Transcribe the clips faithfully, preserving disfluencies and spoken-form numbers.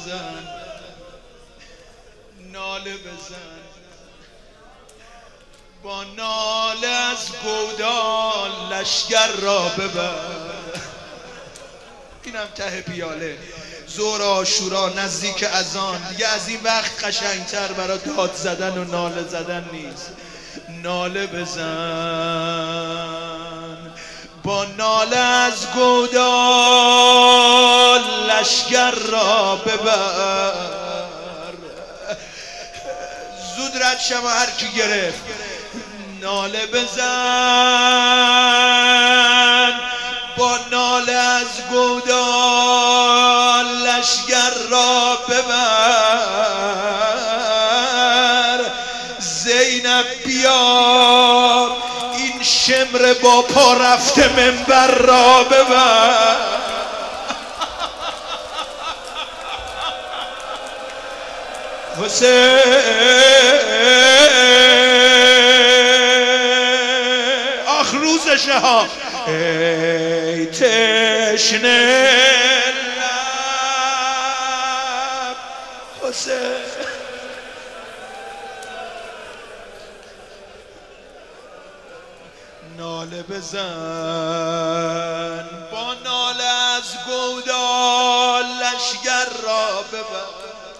بزن، ناله بزن، با ناله از گودال لشگر را ببر. اینم ته پیاله. ظهر عاشورا نزدیک اذان دیگه، از این وقت قشنگتر برای داد زدن و ناله زدن نیست. ناله بزن، با ناله از گودال لشگر را ببر. زود رد شما هر کی گرفت. ناله بزن، با ناله از گودال لشگر را ببر. زینب بیا، این شمر با پا رفته منبر را ببر. حسین آخ روزشه ها، ای تشنه لب حسین. ناله بزن، با ناله از گودال لشگر را ببر.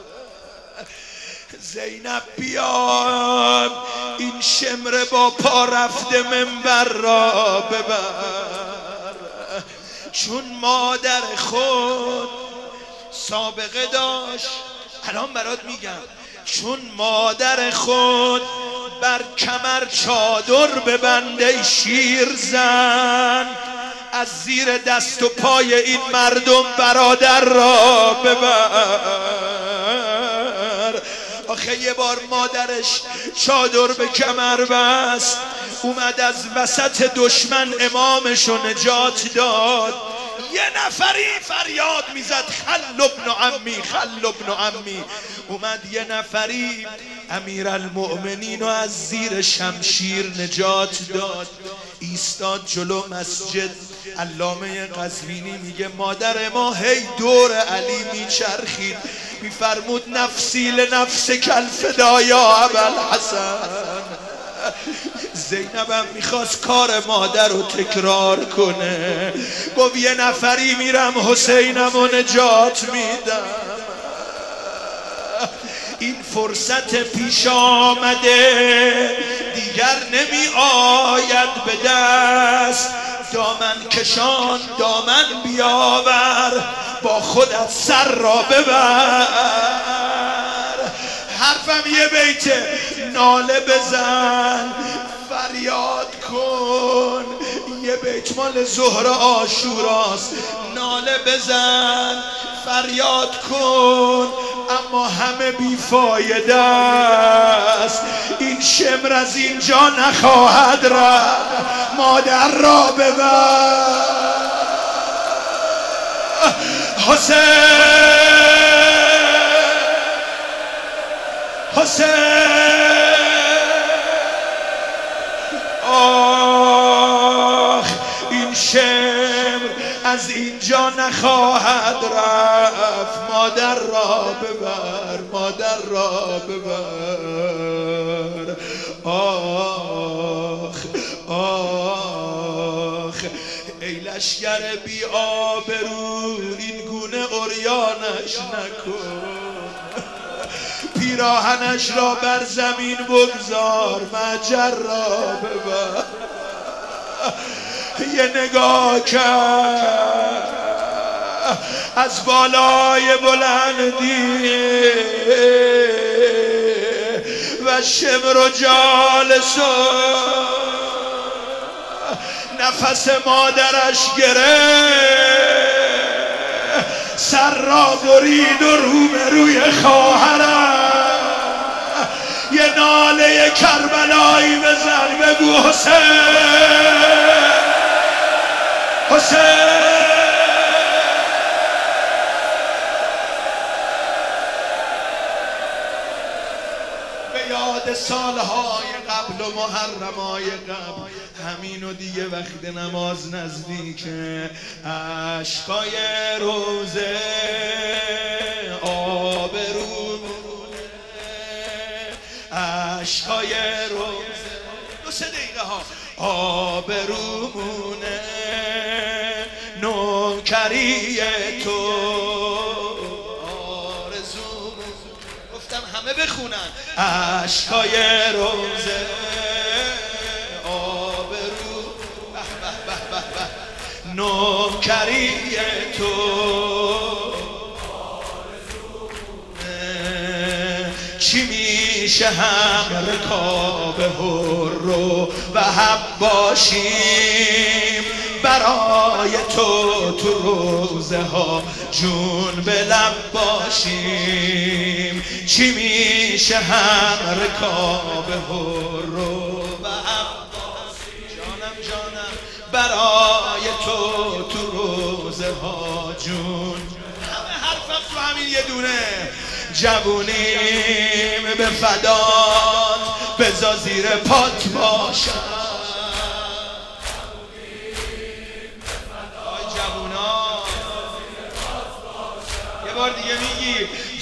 زینب بیا، این شمر با پا رفته منبر را ببر. چون مادر خود سابقه داشت، الان برات میگم، چون مادر خود بر کمر چادر ببنده شیر زن، از زیر دست و پای این مردم برادر را ببر. آخه یه بار مادرش چادر به کمر بست، اومد از وسط دشمن امامشو نجات داد. یه نفری فریاد میزد خل ابن عمی، خل ابن عمی. اومد یه نفری امیرالمؤمنین رو از زیر شمشیر نجات داد. ایستاد جلو مسجد. علامه قزوینی میگه مادر ما هی دور علی میچرخید، میفرمود نفسی لنفس کل فدا یا ابوالحسن. زینبم میخواست کار مادر رو تکرار کنه، گفت یه نفری میرم حسینم رو نجات میدم. این فرصت پیش آمده دیگر نمی آید به دست. دامن کشان دامن بیاور، با خودت سر را ببر. حرفم یه بیته، ناله بزن، فریاد کن. یه بیت مال ظهر عاشوراست. ناله بزن، فریاد کن، اما همه بیفایده است. این شمر از اینجا نخواهد رفت. مادر را ببر. حسین، حسین، آخ این شمر از اینجا نخواهد رفت. مادر را ببر، مادر را ببر. آخ آخ ای لشگر بی آبرو، این گونه عریانش نکن. پیراهنش را بر زمین بگذار، مهجر را ببر. یه نگاه کرد از بالای بلندی و شمر و جالسو نفس مادرش گرفت. سر را برید و روبروی خواهرم یه ناله کربلایی بزن، بگو حسین، حسین. به یاد سالهای قبل و محرمای قبل، همین و دیگه وقت نماز نزدیکه، عشقای روزه عشقای روزه دو سه دقیقه ها آبرومونه نوکری تو آرزومون گفتم همه بخونن عشقای روزه آبرو به به به به نوکری تو چی میشه هم رکاب هر و حب باشیم برای تو تو روزه ها جون به لب باشیم چی میشه هم رکاب هر و حب باشیم جانم جانم برای تو تو روزه ها جون همه حرفم تو همین یه دونه جوونیم به فدات بذار زیر پات باشم آی جوونا یه بار دیگه میگی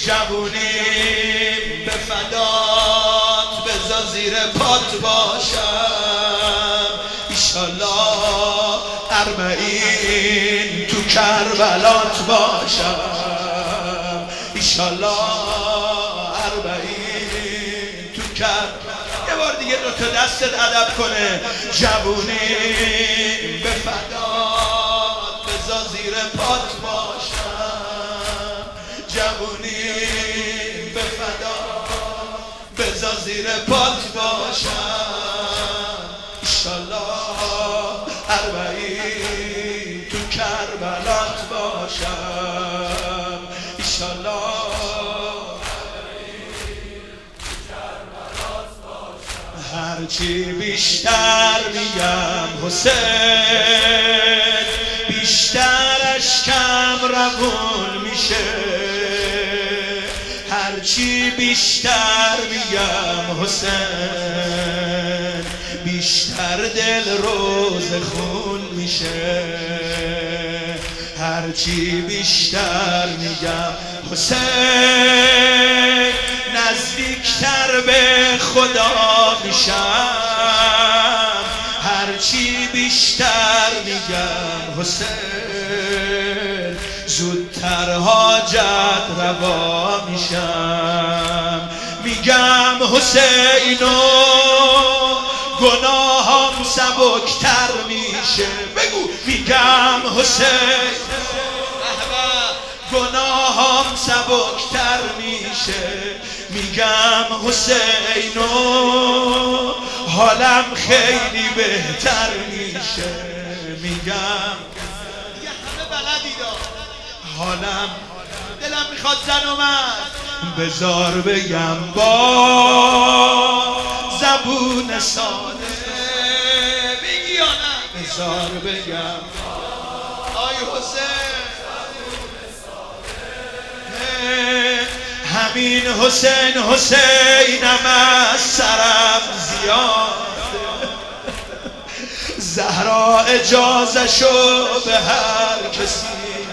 جوونیم به فدات بذار زیر پات باشم ایشالله اربعین تو کربلات باشم ایشالله اربعین تو کربلات. یه بار دیگه دو تا دستت ادب کنه جوونیم به فدات بذار زیر پات باشم جوونیم به فدات بذار زیر پات باشم ایشالله اربعین تو کربلات باشم ایشالله هرچی بیشتر میگم حسین بیشترش کم روون میشه هرچی بیشتر میگم حسین بیشتر دل روز خون میشه هرچی بیشتر میگم حسین نزدیکتر به خدا میشم هرچی بیشتر میگم حسین زودتر حاجت روا میشم میگم حسینو گناهام سبکتر میشه بگو میگم حسین گناهام سبکتر میشه میگم حسینو حالم خیلی بهتر میشه میگم دیگه همه بلدید حالم دلم میخواد زن و مرد بذار بگم با زبون ساده بگی یا نه بذار بگم آی حسین همین حسین حسینم از سرم زیاده زهرا اجازه‌شو به هر کسی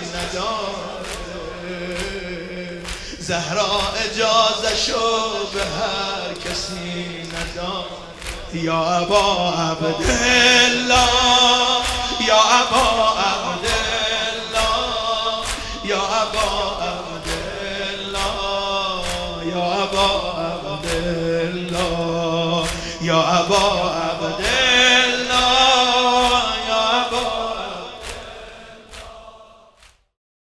نداده زهرا اجازه‌شو به هر کسی نداده یا ابا عبدالله یا ابا عبدالله یا ابا یا ابا عبدالله یا ابا